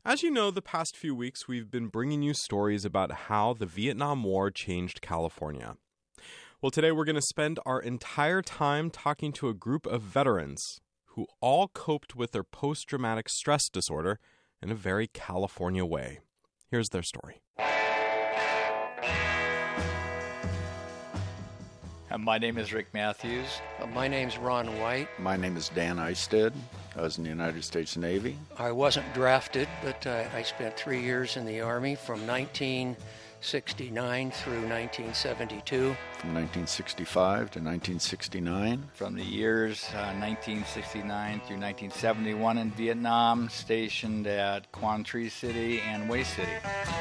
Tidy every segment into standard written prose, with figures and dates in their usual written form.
As you know, the past few weeks we've been bringing you stories about how the Vietnam War changed California. Well, today we're going to spend our entire time talking to a group of veterans who all coped with their post-traumatic stress disorder in a very California way. Here's their story. My name is Rick Matthews. My name's Ron White. My name is Dan Eisted. I was in the United States Navy. I wasn't drafted, but I spent 3 years in the Army from 1969 through 1972. From 1965 to 1969. From the years 1969 through 1971 in Vietnam, stationed at Quang Tri City and Hue City.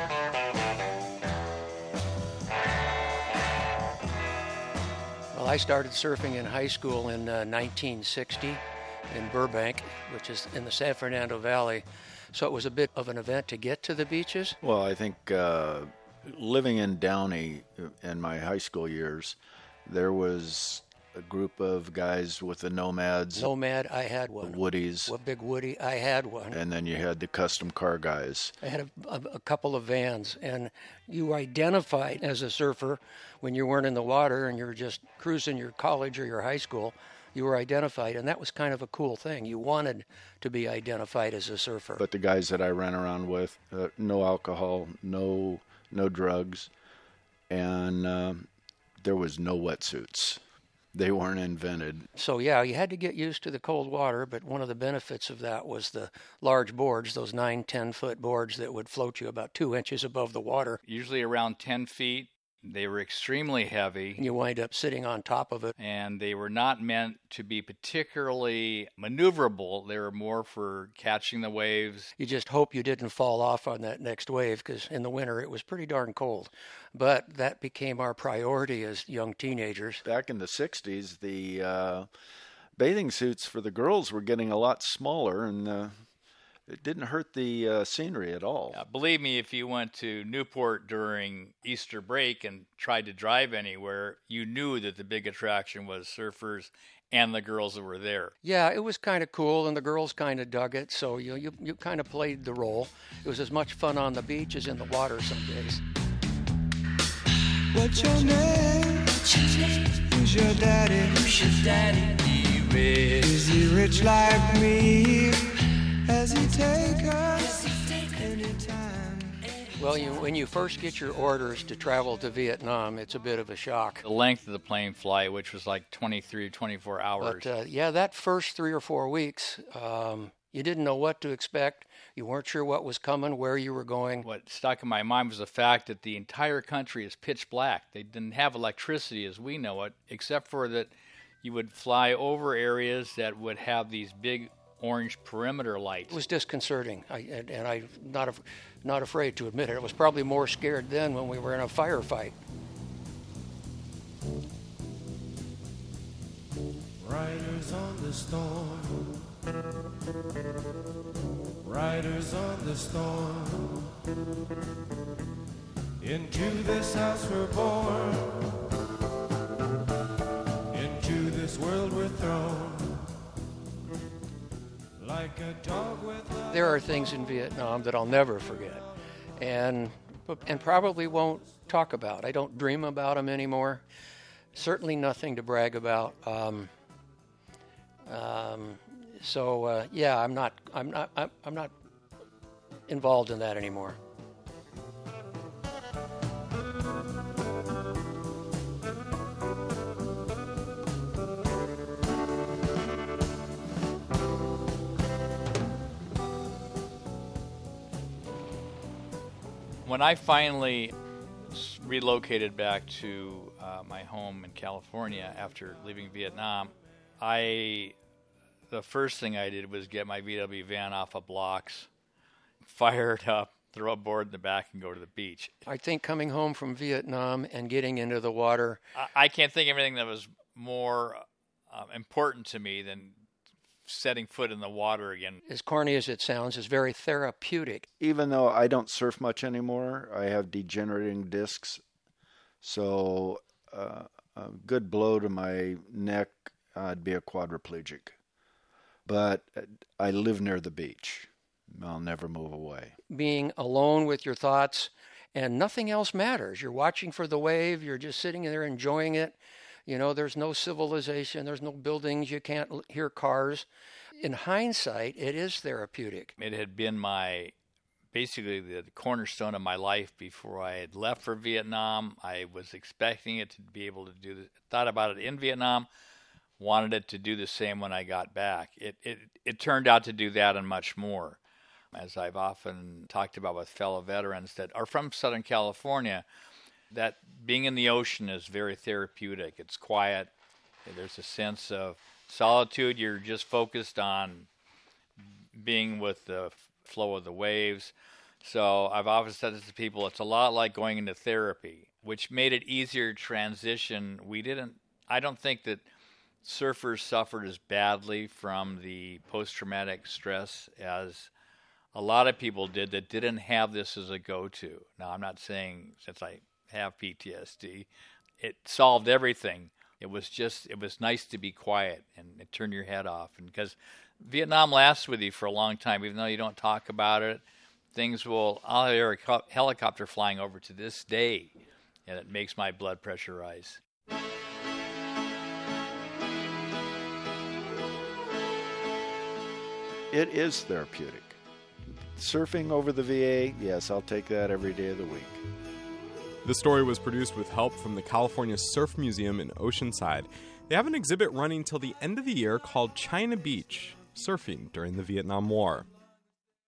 Well, I started surfing in high school in 1960 in Burbank, which is in the San Fernando Valley. So it was a bit of an event to get to the beaches. Well, I think living in Downey in my high school years, there was a group of guys with the Nomads. Nomad, I had one. The Woodies. A big Woody, I had one. And then you had the custom car guys. I had a couple of vans, and you identified as a surfer when you weren't in the water and you were just cruising your college or your high school. You were identified, and that was kind of a cool thing. You wanted to be identified as a surfer. But the guys that I ran around with, no alcohol, no drugs, and there was no wetsuits. They weren't invented. So, yeah, you had to get used to the cold water, but one of the benefits of that was the large boards, those 9-10-foot boards that would float you about 2 inches above the water. Usually around 10 feet. They were extremely heavy. You wind up sitting on top of it. And they were not meant to be particularly maneuverable. They were more for catching the waves. You just hope you didn't fall off on that next wave, because in the winter it was pretty darn cold. But that became our priority as young teenagers. Back in the 60s, the bathing suits for the girls were getting a lot smaller, and it didn't hurt the scenery at all. Yeah, believe me, if you went to Newport during Easter break and tried to drive anywhere, you knew that the big attraction was surfers and the girls that were there. Yeah, it was kind of cool, and the girls kind of dug it, so you kind of played the role. It was as much fun on the beach as in the water some days. What's your name? Who's your daddy? He rich. Is he rich like me? Has he take us anytime? Well, when you first get your orders to travel to Vietnam, it's a bit of a shock. The length of the plane flight, which was like 23 or 24 hours. But, that first 3 or 4 weeks, you didn't know what to expect. You weren't sure what was coming, where you were going. What stuck in my mind was the fact that the entire country is pitch black. They didn't have electricity as we know it, except for that you would fly over areas that would have these big orange perimeter lights. It was disconcerting, and I'm not afraid to admit it. I was probably more scared then when we were in a firefight. Riders on the storm. Riders on the storm. Into this house we're born. Into this world we're thrown. Like a dog with a... There are things in Vietnam that I'll never forget, and probably won't talk about. I don't dream about them anymore. Certainly nothing to brag about. I'm not involved in that anymore. When I finally relocated back to my home in California after leaving Vietnam, the first thing I did was get my VW van off of blocks, fire it up, throw a board in the back, and go to the beach. I think coming home from Vietnam and getting into the water... I can't think of anything that was more important to me than setting foot in the water again. As corny as it sounds, is very therapeutic. Even though I don't surf much anymore, I have degenerating discs. So a good blow to my neck, I'd be a quadriplegic. But I live near the beach. I'll never move away. Being alone with your thoughts and nothing else matters. You're watching for the wave. You're just sitting there enjoying it. You know, there's no civilization. There's no buildings. You can't hear cars. In hindsight, it is therapeutic. It had been basically the cornerstone of my life before I had left for Vietnam. I was expecting it to be able to thought about it in Vietnam, wanted it to do the same when I got back. It turned out to do that and much more. As I've often talked about with fellow veterans that are from Southern California, that being in the ocean is very therapeutic. It's quiet. There's a sense of solitude. You're just focused on being with the flow of the waves. So I've often said this to people, it's a lot like going into therapy, which made it easier to transition. I don't think that surfers suffered as badly from the post-traumatic stress as a lot of people did that didn't have this as a go-to. Now, I'm not saying since I have PTSD, it solved everything. It was nice to be quiet and turn your head off. And because Vietnam lasts with you for a long time, even though you don't talk about it, I'll hear a helicopter flying over to this day, and it makes my blood pressure rise. It is therapeutic. Surfing over the VA, yes, I'll take that every day of the week. The story was produced with help from the California Surf Museum in Oceanside. They have an exhibit running till the end of the year called China Beach, Surfing During the Vietnam War.